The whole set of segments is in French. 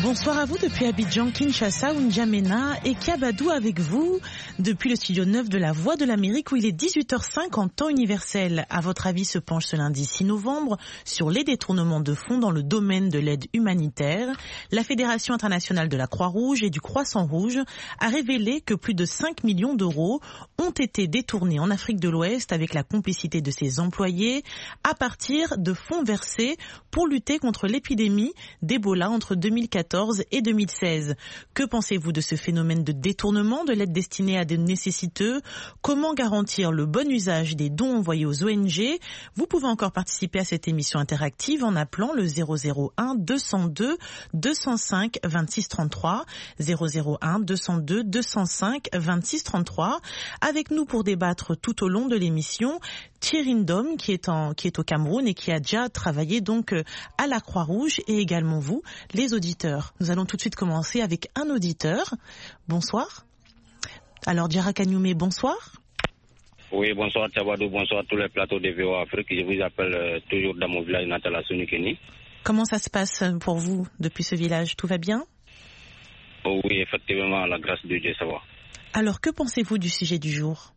Bonsoir à vous depuis Abidjan, Kinshasa, N'Djamena et Kiabadou avec vous depuis le studio 9 de la Voix de l'Amérique où il est 18h05 en temps universel. À votre avis se penche ce lundi 6 novembre sur les détournements de fonds dans le domaine de l'aide humanitaire. La Fédération internationale de la Croix-Rouge et du Croissant-Rouge a révélé que plus de 5 millions d'euros ont été détournés en Afrique de l'Ouest avec la complicité de ses employés à partir de fonds versés pour lutter contre l'épidémie d'Ebola entre 2014 et 2016. Que pensez-vous de ce phénomène de détournement de l'aide destinée à des nécessiteux? Comment garantir le bon usage des dons envoyés aux ONG? Vous pouvez encore participer à cette émission interactive en appelant le 001 202 205 26 33 001 202 205 26 33. Avec nous pour débattre tout au long de l'émission, Thierry Ndom qui est au Cameroun et qui a déjà travaillé donc à la Croix-Rouge et également vous, les auditeurs. Nous allons tout de suite commencer avec un auditeur. Bonsoir. Alors Diarra Kagnoumé, bonsoir. Oui, bonsoir Tchabadou, bonsoir tous les plateaux de VOA Afrique. Je vous appelle toujours dans mon village natal à Sonikeni. Comment ça se passe pour vous depuis ce village? Tout va bien? Oh, oui, effectivement, à la grâce de Dieu, ça va. Alors que pensez-vous du sujet du jour?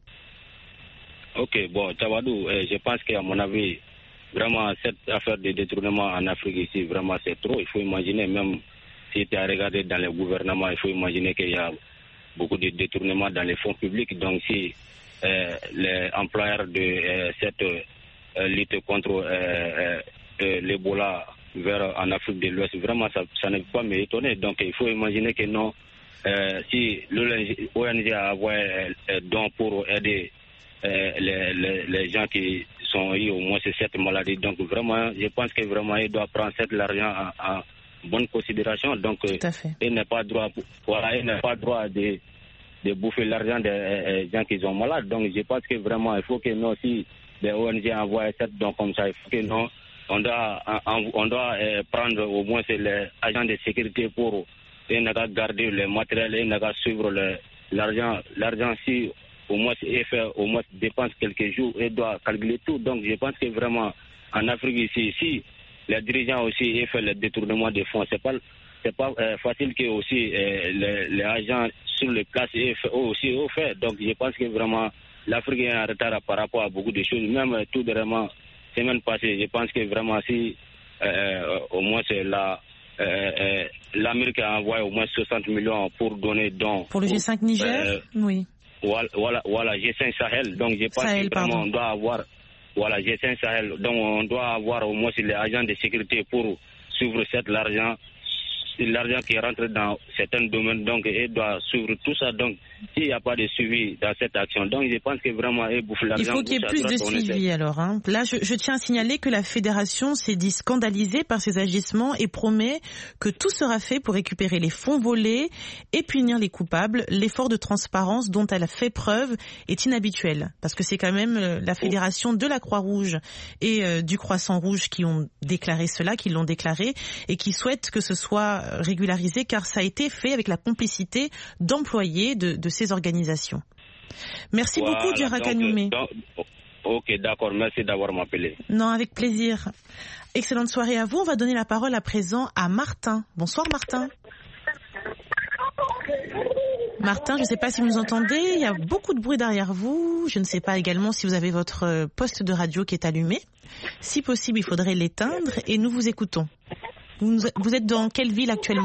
Ok, bon, Tchabadou, je pense qu'à mon avis, vraiment, cette affaire de détournement en Afrique ici, vraiment, c'est trop. Il faut imaginer, même si tu as regardé dans les gouvernements, il faut imaginer qu'il y a beaucoup de détournements dans les fonds publics. Donc, si les employeurs de cette lutte contre l'Ebola en Afrique de l'Ouest, vraiment, ça ne peut pas m'étonner. Donc, il faut imaginer que non, si l'ONG a envoyé don pour aider les gens qui sont eu au moins cette maladie. Donc vraiment, je pense que vraiment il doit prendre cet argent en bonne considération. Donc il n'a pas droit, de bouffer l'argent des gens qui sont malades. Donc je pense que vraiment il faut que nous aussi les ONG envoient cette don comme ça. Il faut que nous on doit prendre au moins les agents de sécurité pour garder le matériel et suivre l'argent si au moins dépense quelques jours et doit calculer tout. Donc je pense que vraiment en Afrique ici, si les dirigeants aussi fait le détournement des fonds, c'est pas facile que aussi les agents sur les places aussi au fait. Donc je pense que vraiment l'Afrique est en retard par rapport à beaucoup de choses. Même tout vraiment semaine passée, je pense que vraiment si au moins c'est l'Amérique a envoyé au moins 60 millions pour donner don. Pour le G5 Niger, oui. Voilà, G5 Sahel. Donc je pense que vraiment on doit avoir G5 Sahel. Donc on doit avoir au moins les agents de sécurité pour suivre l'argent qui rentre dans certains domaines. Donc il doit suivre tout ça. Donc s'il n'y a pas de suivi dans cette action, donc je pense que vraiment il bouffe l'argent. Il faut qu'il y ait plus de suivi alors. Hein. Là, je tiens à signaler que la fédération s'est dit scandalisée par ces agissements et promet que tout sera fait pour récupérer les fonds volés et punir les coupables. L'effort de transparence dont elle a fait preuve est inhabituel parce que c'est quand même la fédération de la Croix-Rouge et du Croissant-Rouge qui ont déclaré cela, qui l'ont déclaré et qui souhaitent que ce soit régularisé car ça a été fait avec la complicité d'employés de ces organisations. Merci beaucoup, Diarra Kagnoumé. Ok, d'accord, merci d'avoir m'appelé. Non, avec plaisir. Excellente soirée à vous. On va donner la parole à présent à Martin. Bonsoir Martin. Martin, je ne sais pas si vous nous entendez, il y a beaucoup de bruit derrière vous. Je ne sais pas également si vous avez votre poste de radio qui est allumé. Si possible, il faudrait l'éteindre et nous vous écoutons. Vous êtes dans quelle ville actuellement ?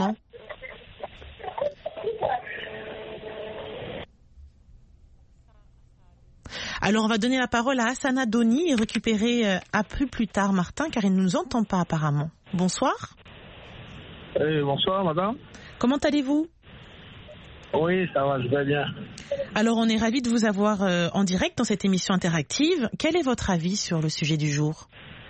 Alors on va donner la parole à Hassana Doni et récupérer à plus tard Martin car il ne nous entend pas apparemment. Bonsoir. Bonsoir madame. Comment allez-vous ? Oui, ça va, je vais bien. Alors on est ravis de vous avoir en direct dans cette émission interactive. Quel est votre avis sur le sujet du jour ?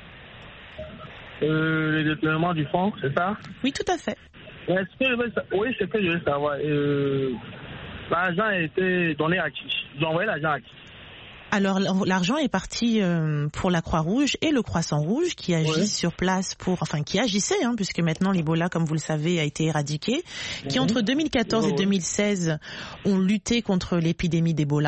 Le détournement du fonds, c'est ça? Oui, tout à fait. C'est ce que je veux savoir. L'argent a été donné à qui? Ils ont envoyé l'argent à qui? Alors, l'argent est parti pour la Croix-Rouge et le Croissant-Rouge qui agit sur place qui agissait, puisque maintenant l'Ebola, comme vous le savez, a été éradiqué, qui entre 2014 et 2016 ont lutté contre l'épidémie d'Ebola.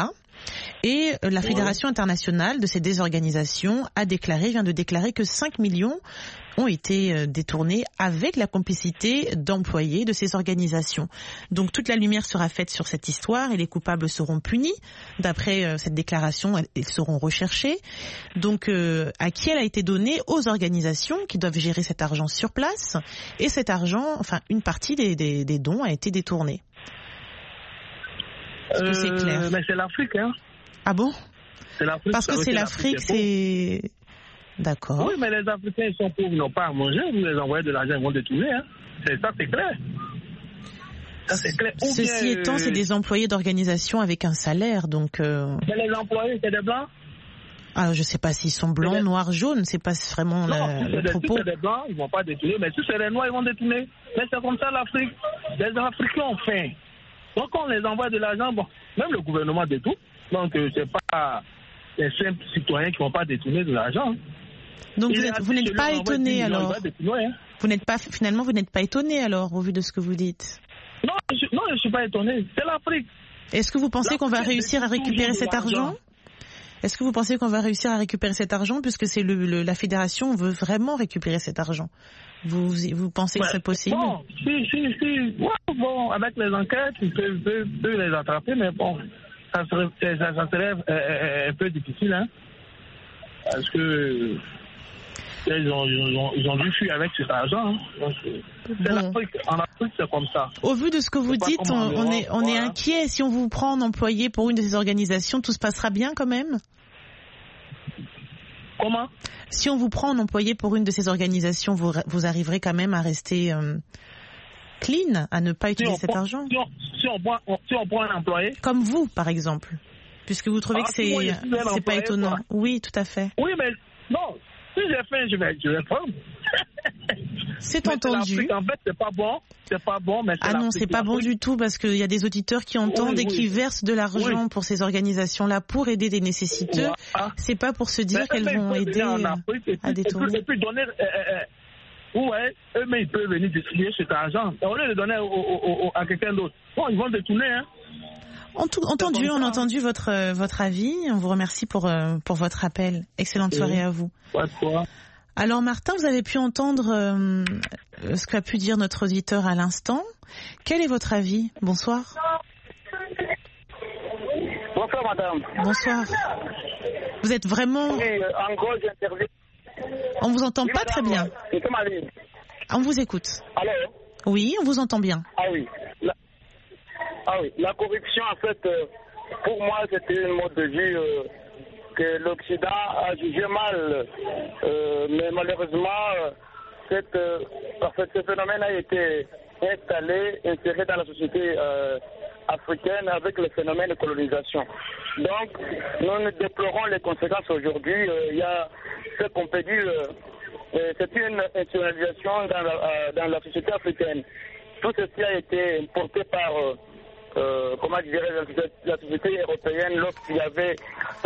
Et la Fédération internationale de ces désorganisations vient de déclarer que 5 millions ont été détournés avec la complicité d'employés de ces organisations. Donc toute la lumière sera faite sur cette histoire et les coupables seront punis. D'après cette déclaration, ils seront recherchés. Donc à qui elle a été donnée? Aux organisations qui doivent gérer cet argent sur place. Et cet argent, enfin une partie des dons a été détournée. Est-ce que c'est clair? Mais c'est l'Afrique, hein. Ah bon? C'est l'Afrique. Parce que c'est l'Afrique, c'est... D'accord. Oui, mais les Africains, ils sont pauvres, ils n'ont pas à manger. Vous les envoyez de l'argent, ils vont détourner. Hein. Ça, c'est clair. Ça, c'est clair. Ceci étant, c'est des employés d'organisation avec un salaire, donc... Mais les employés, c'est des blancs? Ah, je ne sais pas s'ils sont blancs, noirs, jaunes, c'est pas vraiment le propos. Si c'est des blancs, ils ne vont pas détourner, mais si c'est des noirs, ils vont détourner. Mais c'est comme ça l'Afrique. Les Africains ont faim. Donc on les envoie de l'argent, bon, même le gouvernement détourne. Donc c'est pas les simples citoyens qui ne vont pas détourner de l'argent. Donc vous n'êtes pas étonné alors? Vous n'êtes pas étonné alors au vu de ce que vous dites? Non, je ne suis pas étonné. C'est l'Afrique. Est-ce que vous pensez qu'on va réussir à récupérer cet argent? Est-ce que vous pensez qu'on va réussir à récupérer cet argent puisque c'est la fédération veut vraiment récupérer cet argent? Vous pensez que c'est possible? Bon, si. Ouais, bon, avec les enquêtes, ils peuvent les attraper, mais bon, ça serait un peu difficile, hein, parce que ils ont dû fuir avec cet argent. Hein. Donc, c'est l'Afrique. En Afrique, c'est comme ça. Au vu de ce que vous dites, on est inquiet. Si on vous prend en employé pour une de ces organisations, tout se passera bien quand même? Comment? Si on vous prend en employé pour une de ces organisations, vous arriverez quand même à rester clean, à ne pas utiliser cet argent? Si on prend un employé? Comme vous, par exemple. Puisque vous trouvez que c'est pas étonnant. Quoi. Oui, tout à fait. Oui, mais non. Si j'ai faim, je vais prendre. C'est entendu. En fait, c'est pas bon, mais ah non, c'est pas bon du tout parce qu'il y a des auditeurs qui entendent et qui versent de l'argent pour ces organisations-là pour aider des nécessiteux. C'est pas pour se dire qu'elles vont aider à détourner. Et puis donner, eux-mêmes ils peuvent venir distribuer cet argent. Au lieu de le donner à quelqu'un d'autre. Bon, ils vont détourner, hein. On a entendu votre avis. On vous remercie pour votre appel. Excellente soirée à vous. Alors Martin, vous avez pu entendre ce qu'a pu dire notre auditeur à l'instant. Quel est votre avis? Bonsoir. Bonsoir madame. Bonsoir. Vous êtes vraiment... Oui, en gros j'interviens. On vous entend pas très bien. On vous écoute. Allô? Oui, on vous entend bien. Ah oui. La corruption, en fait, pour moi, c'était un mode de vie que l'Occident a jugé mal. Mais malheureusement, ce phénomène a été inséré dans la société africaine avec le phénomène de colonisation. Donc, nous déplorons les conséquences aujourd'hui. Il y a ce qu'on peut dire, c'est une nationalisation dans la société africaine. Tout ceci a été importé par... la société européenne lorsqu'il y avait,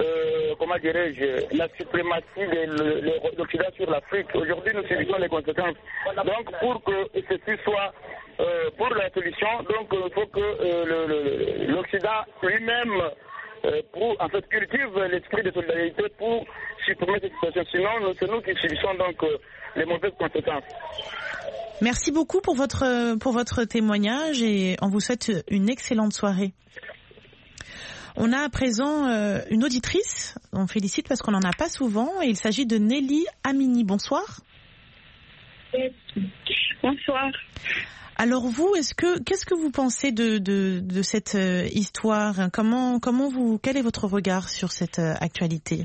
la suprématie de l'Occident sur l'Afrique. Aujourd'hui, nous subissons les conséquences. Donc, pour que ceci soit pour la solution, donc il faut que l'Occident lui-même cultive l'esprit de solidarité pour supprimer cette situation. Sinon, c'est nous qui subissons donc les mauvaises conséquences. Merci beaucoup pour votre témoignage et on vous souhaite une excellente soirée. On a à présent une auditrice, on félicite parce qu'on n'en a pas souvent, et il s'agit de Nelly Amini. Bonsoir. Bonsoir. Alors vous, qu'est-ce que vous pensez de cette histoire? Quel est votre regard sur cette actualité?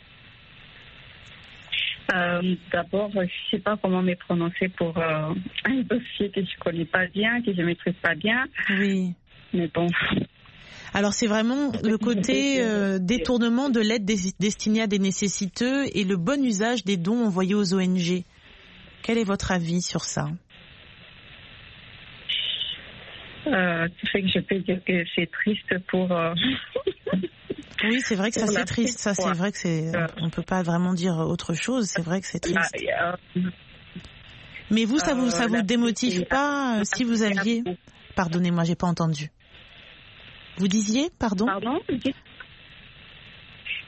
D'abord, je ne sais pas comment me prononcer pour un dossier que je ne connais pas bien, que je ne maîtrise pas bien. Oui. Mais bon. Alors c'est vraiment le côté détournement de l'aide destinée à des nécessiteux et le bon usage des dons envoyés aux ONG. Quel est votre avis sur ça? Ce fait que je peux dire que c'est triste pour... Oui, c'est vrai que ça c'est triste. Ça c'est vrai que on peut pas vraiment dire autre chose. C'est vrai que c'est triste. Mais vous, ça vous démotive pas si vous aviez... Pardonnez-moi, j'ai pas entendu. Vous disiez, pardon? Pardon?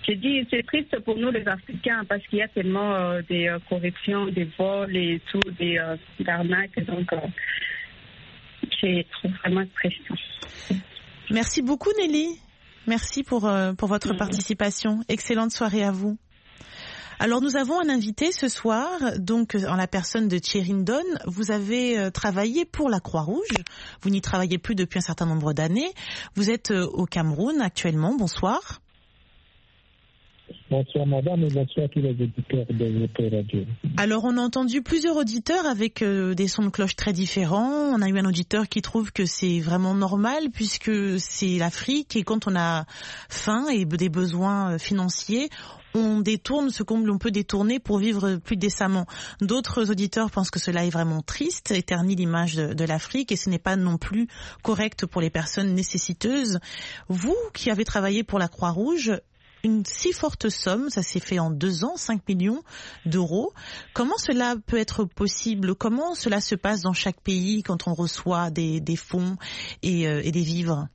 J'ai dit, c'est triste pour nous les Africains parce qu'il y a tellement des corruptions, des vols et tout, des arnaques. Donc, je trouve vraiment stressant. Merci beaucoup Nelly. Merci pour votre participation. Excellente soirée à vous. Alors nous avons un invité ce soir, donc en la personne de Thierry Ndon. Vous avez travaillé pour la Croix-Rouge. Vous n'y travaillez plus depuis un certain nombre d'années. Vous êtes au Cameroun actuellement. Bonsoir. Bonsoir madame et bonsoir à tous les auditeurs de votre radio. Alors on a entendu plusieurs auditeurs avec des sons de cloche très différents. On a eu un auditeur qui trouve que c'est vraiment normal puisque c'est l'Afrique et quand on a faim et des besoins financiers, on détourne ce qu'on peut détourner pour vivre plus décemment. D'autres auditeurs pensent que cela est vraiment triste, éternit l'image de l'Afrique et ce n'est pas non plus correct pour les personnes nécessiteuses. Vous qui avez travaillé pour la Croix-Rouge, une si forte somme, ça s'est fait en 2 ans, 5 millions d'euros. Comment cela peut être possible? Comment cela se passe dans chaque pays quand on reçoit des fonds et des vivres?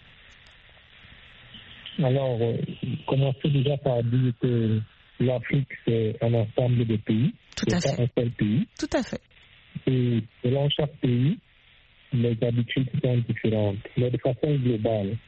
Alors, commençons déjà par dire que l'Afrique, c'est un ensemble de pays. Tout à fait. Pas un seul pays. Tout à fait. Et selon chaque pays, les habitudes sont différentes. Mais de façon globale,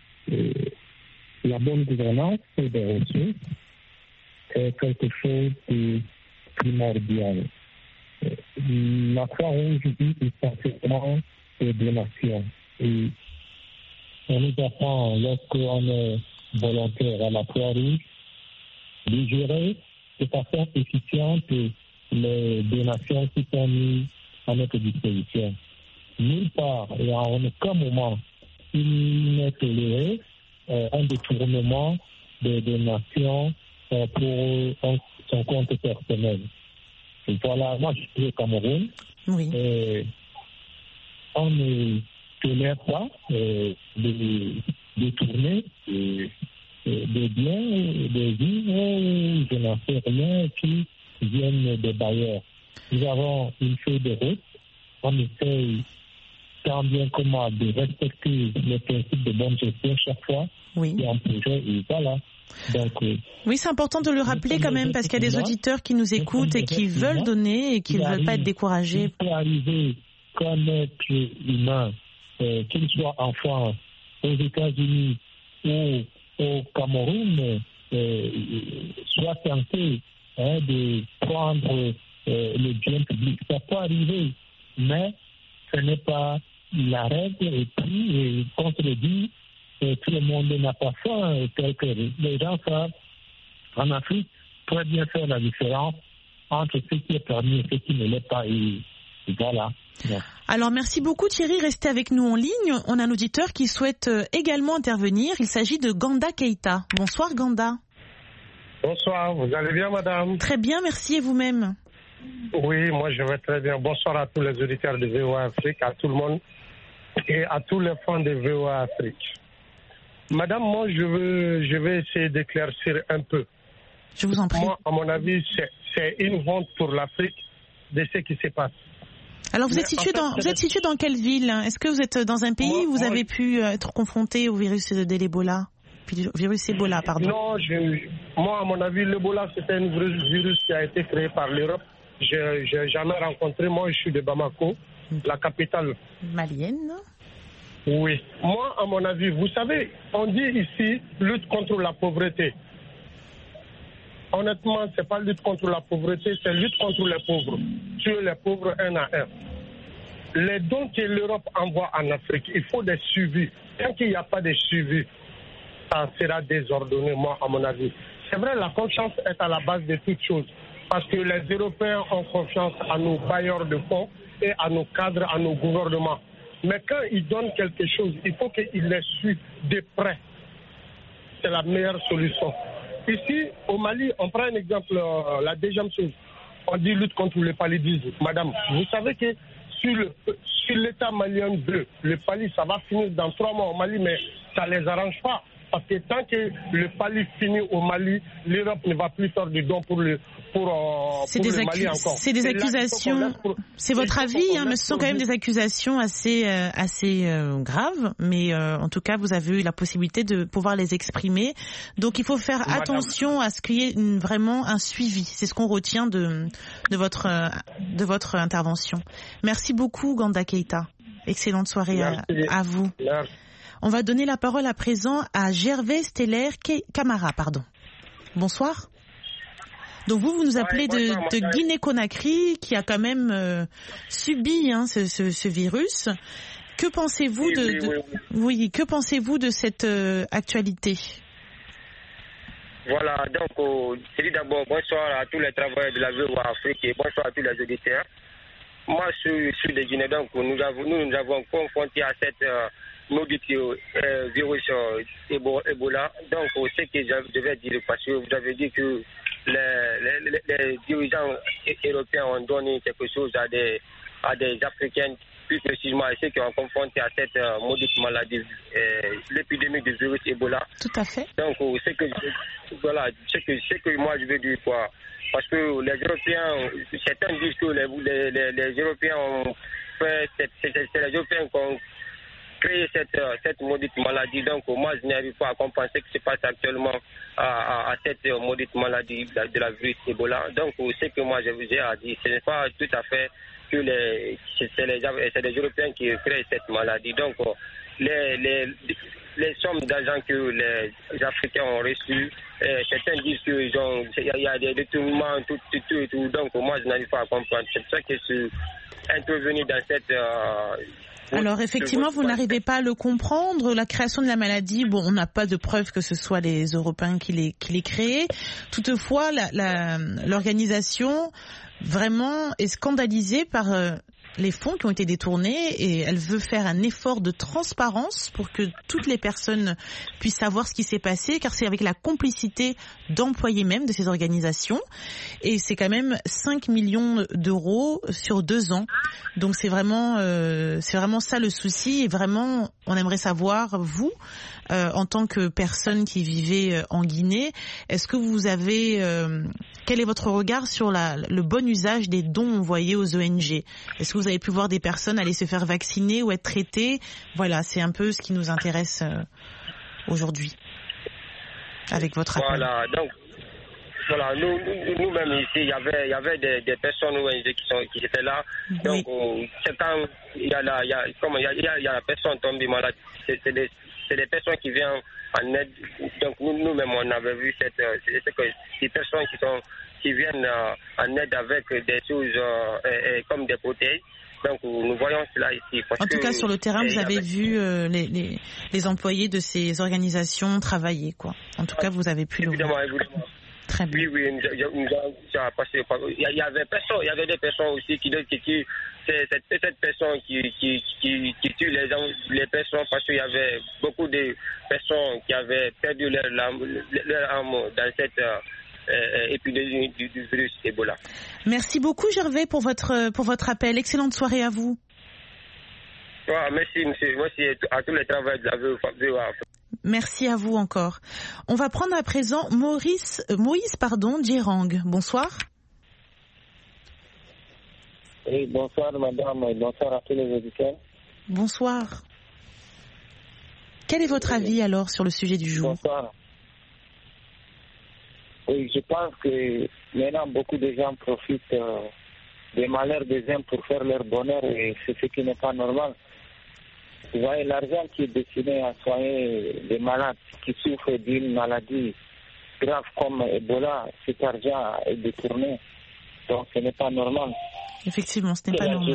la bonne gouvernance des ressources est quelque chose de primordial. La Croix-Rouge vit essentiellement des donations. Et on nous apprend, lorsqu'on est volontaire à la Croix-Rouge, de gérer de façon efficiente les donations qui sont mises à notre disposition. Nulle part et en aucun moment, il n'est toléré un détournement des donations pour son compte personnel. Et voilà, moi je suis au Cameroun. Oui. On ne tolère pas de détourner des biens, des vivres, je n'en sais rien, qui viennent des bailleurs. Nous avons une feuille de route. On essaye tant bien que mal de respecter les principes de bonne gestion chaque fois. Oui. Et en projet, et voilà. Donc, oui, c'est important de le rappeler quand même parce qu'il y a des auditeurs qui nous écoutent et qui veulent donner et qui ne veulent pas être découragés. Il peut arriver qu'un être humain, qu'il soit en France, aux États-Unis ou au Cameroun, soit tenté de prendre le bien public. Ça peut arriver, mais ce n'est pas la règle. Et puis, qu'on se le dit, tout le monde n'a pas faim. Les gens savent, en Afrique, très bien faire la différence entre ce qui est permis et ce qui ne l'est pas. Et voilà. Yeah. Alors, merci beaucoup Thierry. Restez avec nous en ligne. On a un auditeur qui souhaite également intervenir. Il s'agit de Ganda Keita. Bonsoir Ganda. Bonsoir, vous allez bien madame? Très bien, merci, et vous-même? Oui, moi je vais très bien. Bonsoir à tous les auditeurs de VOA Afrique, à tout le monde et à tous les fans de VOA Afrique. Madame, moi je vais essayer d'éclaircir un peu. Je vous en prie. Moi, à mon avis, c'est une honte pour l'Afrique de ce qui se passe. Alors vous êtes situé dans quelle ville? Est-ce que vous êtes dans un pays où vous avez pu être confronté au virus de l'Ebola? Virus Ebola, pardon. Non, moi à mon avis, l'Ebola c'est un virus qui a été créé par l'Europe. Je n'ai jamais rencontré. Moi je suis de Bamako, la capitale malienne. Oui. Moi, à mon avis, vous savez, on dit ici lutte contre la pauvreté. Honnêtement, ce n'est pas lutte contre la pauvreté, c'est lutte contre les pauvres. Tuer les pauvres un à un. Les dons que l'Europe envoie en Afrique, il faut des suivis. Tant qu'il n'y a pas de suivi, ça sera désordonné, moi, à mon avis. C'est vrai, la confiance est à la base de toutes choses. Parce que les Européens ont confiance à nos bailleurs de fonds et à nos cadres, à nos gouvernements. Mais quand ils donnent quelque chose, il faut qu'ils les suivent de près. C'est la meilleure solution. Ici, au Mali, on prend un exemple, la deuxième chose. On dit lutte contre le paludisme. Madame, vous savez que sur l'État malien 2, le paludisme, ça va finir dans 3 mois au Mali, mais ça ne les arrange pas. Parce que tant que le pali finit au Mali, l'Europe ne va plus faire du don pour le Mali encore. C'est des accusations. C'est votre avis, mais ce sont quand même des accusations assez graves. Mais en tout cas, vous avez eu la possibilité de pouvoir les exprimer. Donc, il faut faire attention à ce qu'il y ait vraiment un suivi. C'est ce qu'on retient de votre intervention. Merci beaucoup, Ganda Keita. Excellente soirée à vous. Merci. On va donner la parole à présent à Gervais Steller Camara. Bonsoir. Donc vous nous appelez de Guinée-Conakry, qui a quand même subi ce virus. Que pensez-vous que pensez-vous de cette actualité? Voilà, donc je dis d'abord bonsoir à tous les travailleurs de la VOA Afrique et bonsoir à tous les auditeurs. Moi, je suis de Guinée, donc nous avons confronté à cette maudit virus Ebola. Donc, ce que je devais dire, parce que vous avez dit que les dirigeants européens ont donné quelque chose à des Africains, plus précisément à ceux qui ont confronté à cette maudite maladie, l'épidémie du virus Ebola. Tout à fait. Donc, ce que moi je veux dire, quoi. Parce que les Européens, certains disent que les Européens ont fait, c'est les Européens qui ont créé cette maudite maladie. Donc moi je n'arrive pas à comprendre ce qui se passe actuellement à cette maudite maladie de la virus Ebola. Donc ce que moi je vous ai à dire, ce n'est pas tout à fait que c'est les Européens qui créent cette maladie. Donc les sommes d'argent que les Africains ont reçues, certains disent qu'il y a des détournements, tout. Donc moi je n'arrive pas à comprendre. C'est pour ça que je suis intervenu dans cette... Alors effectivement, vous n'arrivez pas à le comprendre. La création de la maladie, on n'a pas de preuve que ce soit les Européens qui l'aient créée. Toutefois, l'organisation vraiment est scandalisée par les fonds qui ont été détournés et elle veut faire un effort de transparence pour que toutes les personnes puissent savoir ce qui s'est passé, car c'est avec la complicité d'employés même de ces organisations, et c'est quand même 5 millions d'euros sur 2 ans. Donc c'est vraiment ça le souci, et vraiment on aimerait savoir, vous, en tant que personne qui vivait en Guinée, est-ce que vous avez quel est votre regard sur le bon usage des dons envoyés aux ONG? Est-ce que vous avez pu voir des personnes aller se faire vacciner ou être traitées? Voilà, c'est un peu ce qui nous intéresse aujourd'hui avec votre appel. Voilà, donc voilà, nous-mêmes ici, il y avait des personnes ONG qui étaient là. Donc c'est quand il y a la personne tombée malade, c'est des personnes qui viennent en aide. Donc nous-mêmes on avait vu ces personnes qui viennent en aide avec des choses comme des bouteilles. Donc nous voyons cela ici. En tout cas, sur le terrain, vous avez vu les employés de ces organisations travailler, quoi. En tout cas, vous avez pu le voir. Évidemment. Très bien. Oui, il y avait des personnes aussi qui tuent cette personne qui tue les personnes, parce qu'il y avait beaucoup de personnes qui avaient perdu leur âme dans cette épidémie du virus Ebola. Merci beaucoup, Gervais, pour votre appel. Excellente soirée à vous. Merci, monsieur. Merci à tous les travailleurs de la VOA. Merci à vous encore. On va prendre à présent Moïse Djerang. Bonsoir. Oui, bonsoir madame, bonsoir à tous les auditeurs. Bonsoir. Quel est votre avis alors sur le sujet du jour? Bonsoir. Oui, je pense que maintenant beaucoup de gens profitent des malheurs des uns pour faire leur bonheur, et c'est ce qui n'est pas normal. Vous voyez, l'argent qui est destiné à soigner des malades qui souffrent d'une maladie grave comme Ebola, cet argent est détourné. Donc ce n'est pas normal. Effectivement, ce n'est pas normal.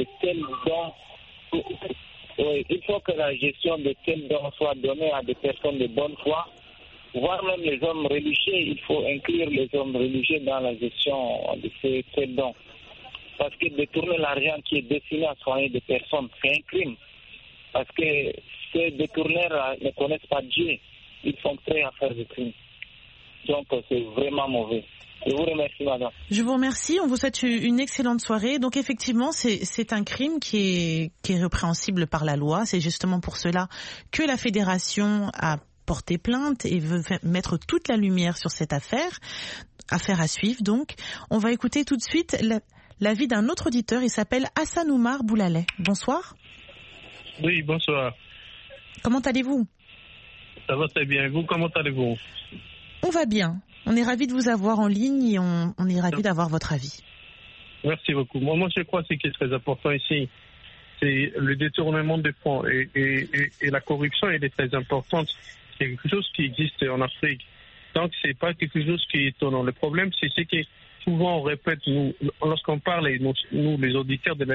Il faut que la gestion de tels dons soit donnée à des personnes de bonne foi, voire même les hommes religieux. Il faut inclure les hommes religieux dans la gestion de ces tels dons. Parce que détourner l'argent qui est destiné à soigner des personnes, c'est un crime. Parce que ces détourneurs ne connaissent pas Dieu. Ils sont prêts à faire des crimes. Donc c'est vraiment mauvais. Je vous remercie, madame. Je vous remercie. On vous souhaite une excellente soirée. Donc effectivement, c'est un crime qui est répréhensible par la loi. C'est justement pour cela que la fédération a porter plainte et veut mettre toute la lumière sur cette affaire à suivre donc. On va écouter tout de suite l'avis d'un autre auditeur, il s'appelle Hassan Oumar Boulaleh. Bonsoir. Oui, bonsoir. Comment allez-vous? Ça va très bien. Et vous, comment allez-vous? On va bien. On est ravis de vous avoir en ligne et on est ravis d'avoir votre avis. Merci beaucoup. Moi, je crois que ce qui est très important ici, c'est le détournement des fonds et la corruption, elle est très importante. C'est quelque chose qui existe en Afrique. Donc, c'est pas quelque chose qui est étonnant. Le problème, c'est ce que souvent on répète, nous, lorsqu'on parle, nous, les auditeurs de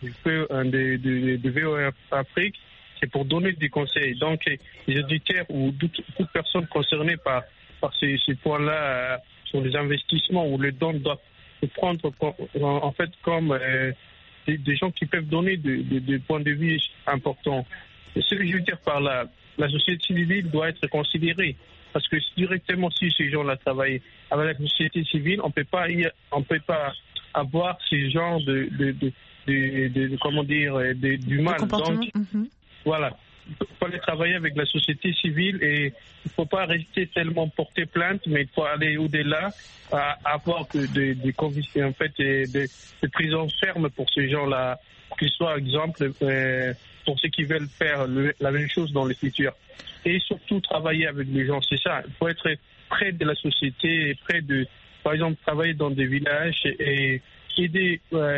VOA Afrique, c'est pour donner des conseils. Donc, les auditeurs ou toute personne concernée par ces points-là, sur les investissements ou les dons, doivent se prendre en fait comme des gens qui peuvent donner des points de vue importants. Et ce que je veux dire par là, la société civile doit être considérée. Parce que directement, si ces gens-là travaillent avec la société civile, on peut pas avoir ce genre comment dire, du mal. Donc, voilà. Il faut aller travailler avec la société civile et il ne faut pas rester tellement porter plainte, mais il faut aller au-delà, avoir des conditions, en fait, des prisons fermes pour ces gens-là, qu'ils soient exemple pour ceux qui veulent faire la même chose dans le futur. Et surtout travailler avec les gens, c'est ça. Il faut être près de la société, par exemple, travailler dans des villages et aider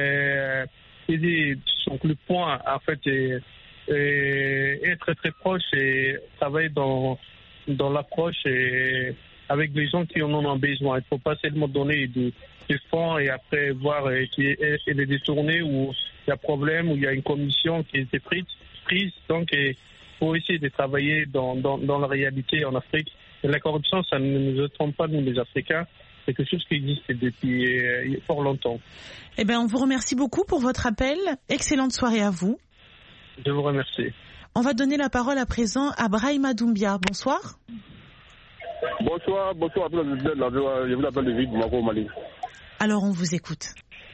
donc le point, en fait, et être très proche et travailler dans l'approche et avec les gens qui en ont besoin. Il ne faut pas seulement donner des fonds et après voir et les détourner ou il y a problème ou il y a une commission qui a été prise. Donc, il faut essayer de travailler dans la réalité en Afrique. Et la corruption, ça ne nous trompe pas, nous les Africains. C'est quelque chose qui existe depuis fort longtemps. Eh bien, on vous remercie beaucoup pour votre appel. Excellente soirée à vous. Je vous remercie. On va donner la parole à présent à Brahima Doumbia. Bonsoir. Bonsoir à tous les auditeurs. Je vous appelle David Bamako, Mali. Alors, on vous écoute.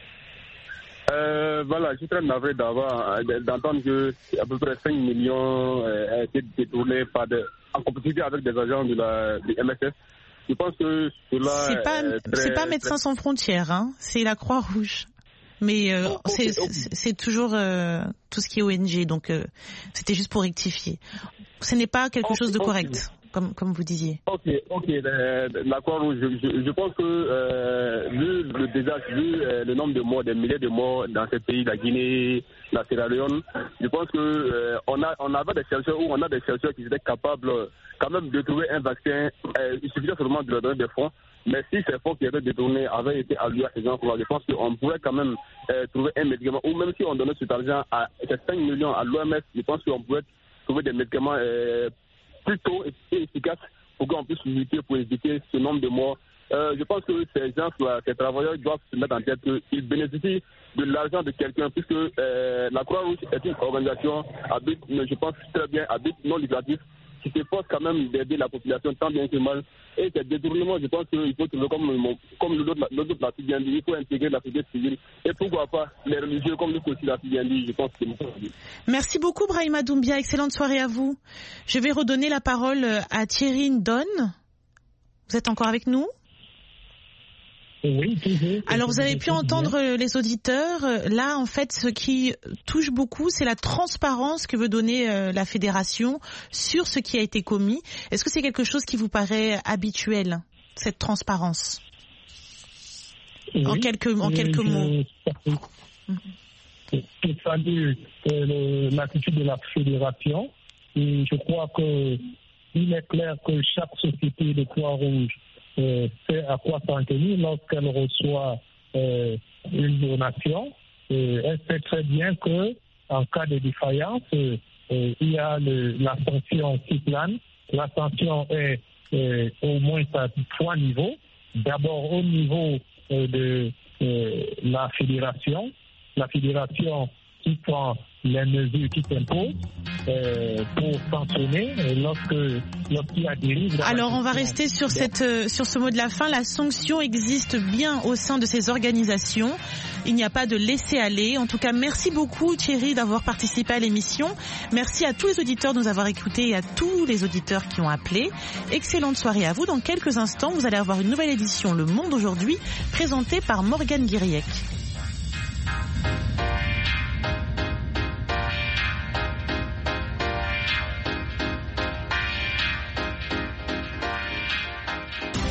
Voilà, je suis très navré d'entendre que à peu près 5 millions ont été détournés en compétition avec des agents du MSF. Je pense que cela c'est pas Médecins sans frontières, hein. C'est la Croix-Rouge. Mais c'est toujours tout ce qui est ONG, donc c'était juste pour rectifier. Ce n'est pas quelque chose de correct, comme vous disiez. Ok, la Croix-Rouge, je pense que vu le désastre, vu le nombre de morts, des milliers de morts dans ces pays, la Guinée, la Sierra Leone, je pense que on avait des chercheurs ou on a des chercheurs qui étaient capables quand même de trouver un vaccin. Il suffisait seulement de leur donner des fonds. Mais si ces fonds qui étaient détournés avaient été alloués à ces gens-là, je pense qu'on pourrait quand même trouver un médicament, ou même si on donnait cet argent à ces 5 millions à l'OMS, je pense qu'on pourrait trouver des médicaments plus tôt et efficaces pour qu'on puisse lutter pour éviter ce nombre de morts. Je pense que ces gens-là, ces travailleurs doivent se mettre en tête qu'ils bénéficient de l'argent de quelqu'un, puisque la Croix-Rouge est une organisation à but, je pense très bien, à but non lucratif, qui s'efforce quand même d'aider la population tant bien que mal. Et ces détournements, je pense qu'il faut trouver, comme l'autre l'a bien dit, il faut intégrer la société civile. Et pourquoi pas les religieux, comme nous aussi l'a bien dit, je pense que c'est bon. Merci beaucoup, Brahima Doumbia. Excellente soirée à vous. Je vais redonner la parole à Thierry Ndon. Vous êtes encore avec nous ? Oui, toujours. Alors, vous avez pu entendre les auditeurs. Là, en fait, ce qui touche beaucoup, c'est la transparence que veut donner la fédération sur ce qui a été commis. Est-ce que c'est quelque chose qui vous paraît habituel, cette transparence ? Oui, en quelques mots. Je salue l'attitude de la fédération. Et je crois qu'il est clair que chaque société de Croix-Rouge sait à quoi s'en tenir lorsqu'elle reçoit une donation. Elle sait très bien que en cas de défaillance, il y a la sanction qui plane. La sanction est au moins à 3 niveaux. D'abord au niveau de la fédération qui prend les mesures qui s'imposent pour sanctionner lorsqu'il y a dérive. Alors on va rester sur ce mot de la fin. La sanction existe bien au sein de ces organisations. Il n'y a pas de laisser-aller. En tout cas, merci beaucoup Thierry d'avoir participé à l'émission. Merci à tous les auditeurs de nous avoir écoutés et à tous les auditeurs qui ont appelé. Excellente soirée à vous. Dans quelques instants, vous allez avoir une nouvelle édition Le Monde aujourd'hui, présentée par Morgane Guiriec.